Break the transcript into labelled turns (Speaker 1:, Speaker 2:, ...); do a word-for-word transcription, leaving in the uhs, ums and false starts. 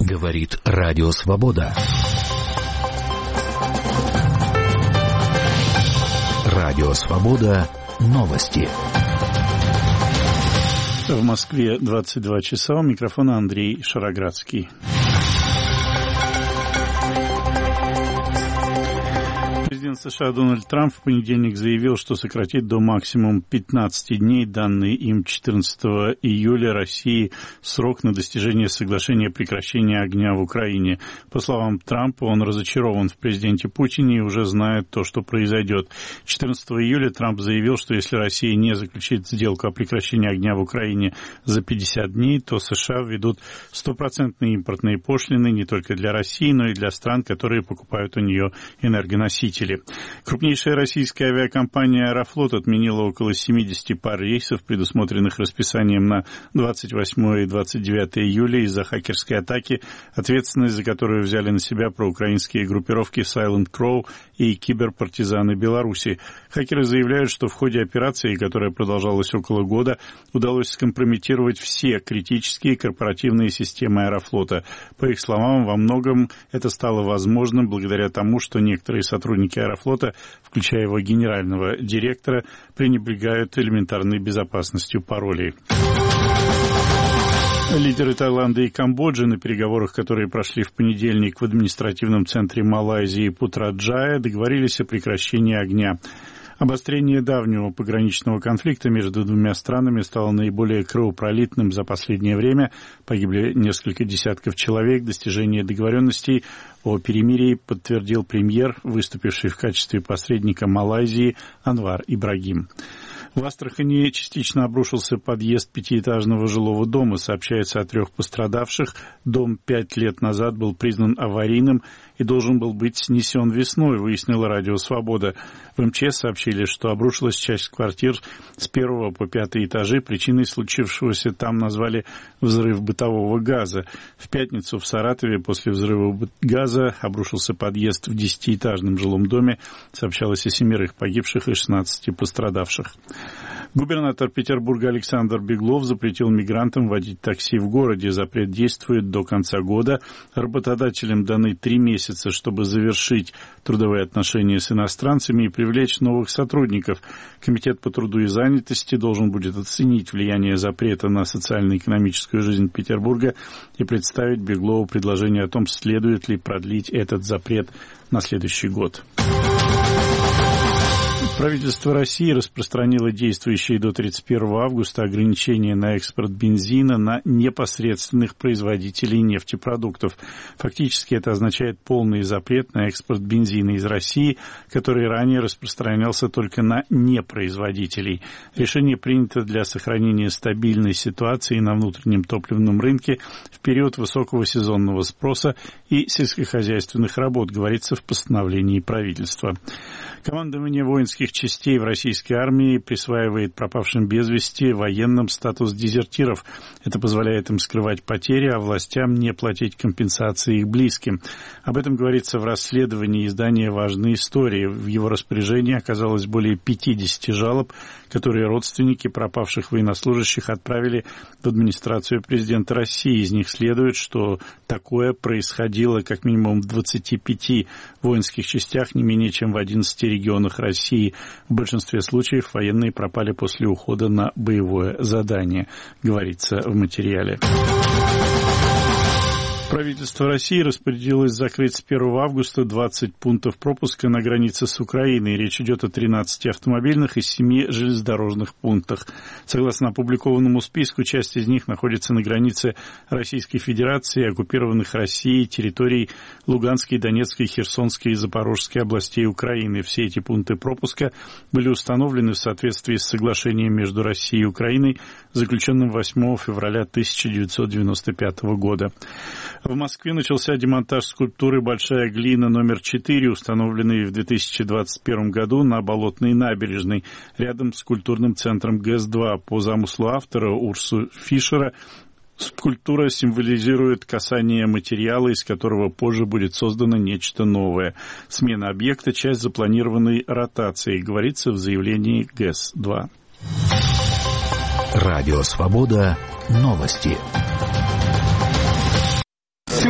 Speaker 1: Говорит Радио Свобода. Радио Свобода. Новости.
Speaker 2: В Москве двадцать два часа. У микрофона Андрей Шароградский. Президент США Дональд Трамп в понедельник заявил, что сократит до максимум пятнадцати дней данный им четырнадцатого июля России срок на достижение соглашения о прекращении огня в Украине. По словам Трампа, он разочарован в президенте Путине и уже знает то, что произойдет. четырнадцатого июля Трамп заявил, что если Россия не заключит сделку о прекращении огня в Украине за пятьдесят дней, то США введут стопроцентные импортные пошлины не только для России, но и для стран, которые покупают у нее энергоносители. Крупнейшая российская авиакомпания «Аэрофлот» отменила около семидесяти пар рейсов, предусмотренных расписанием на двадцать восьмое и двадцать девятое июля из-за хакерской атаки, ответственность за которую взяли на себя проукраинские группировки Silent Crow и киберпартизаны Беларуси. Хакеры заявляют, что в ходе операции, которая продолжалась около года, удалось скомпрометировать все критические корпоративные системы «Аэрофлота». По их словам, во многом это стало возможным благодаря тому, что некоторые сотрудники «Аэрофлота», включая его генерального директора, пренебрегают элементарной безопасностью паролей. Лидеры Таиланда и Камбоджи на переговорах, которые прошли в понедельник в административном центре Малайзии Путраджая, договорились о прекращении огня. Обострение давнего пограничного конфликта между двумя странами стало наиболее кровопролитным за последнее время. Погибли несколько десятков человек. Достижение договоренностей о перемирии подтвердил премьер, выступивший в качестве посредника Малайзии Анвар Ибрагим. В Астрахани частично обрушился подъезд пятиэтажного жилого дома. Сообщается о трех пострадавших. Дом пять лет назад был признан аварийным и должен был быть снесен весной, выяснила Радио Свобода. В эм че эс сообщили, что обрушилась часть квартир с первого по пятый этажи. Причиной случившегося там назвали взрыв бытового газа. В пятницу в Саратове после взрыва газа обрушился подъезд в десятиэтажном жилом доме. Сообщалось о семерых погибших и шестнадцати пострадавших. Губернатор Петербурга Александр Беглов запретил мигрантам водить такси в городе. Запрет действует до конца года. Работодателям даны три месяца, чтобы завершить трудовые отношения с иностранцами и привлечь новых сотрудников. Комитет по труду и занятости должен будет оценить влияние запрета на социально-экономическую жизнь Петербурга и представить Беглову предложение о том, следует ли продлить этот запрет на следующий год. Правительство России распространило действующие до тридцать первого августа ограничения на экспорт бензина на непосредственных производителей нефтепродуктов. Фактически это означает полный запрет на экспорт бензина из России, который ранее распространялся только на непроизводителей. Решение принято для сохранения стабильной ситуации на внутреннем топливном рынке в период высокого сезонного спроса и сельскохозяйственных работ, говорится в постановлении правительства. Командование воинских частей в российской армии присваивает пропавшим без вести военным статус дезертиров. Это позволяет им скрывать потери, а властям не платить компенсации их близким. Об этом говорится в расследовании издания «Важные истории». В его распоряжении оказалось более пятидесяти жалоб, которые родственники пропавших военнослужащих отправили в администрацию президента России. Из них следует, что такое происходило как минимум в двадцати пяти воинских частях, не менее чем в одиннадцати регионах России. В большинстве случаев военные пропали после ухода на боевое задание, говорится в материале. Правительство России распорядилось закрыть с первого августа двадцать пунктов пропуска на границе с Украиной. Речь идет о тринадцати автомобильных и семи железнодорожных пунктах. Согласно опубликованному списку, часть из них находится на границе Российской Федерации, оккупированных Россией территорий Луганской, Донецкой, Херсонской и Запорожской областей Украины. Все эти пункты пропуска были установлены в соответствии с соглашением между Россией и Украиной, заключенным восьмого февраля тысяча девятьсот девяносто пятого года. В Москве начался демонтаж скульптуры «Большая глина» номер четыре, установленной в две тысячи двадцать первом году на Болотной набережной, рядом с культурным центром ГЭС два. По замыслу автора Урсу Фишера, скульптура символизирует касание материала, из которого позже будет создано нечто новое. Смена объекта – часть запланированной ротации, говорится в заявлении ГЭС два.
Speaker 1: Радио «Свобода». Новости.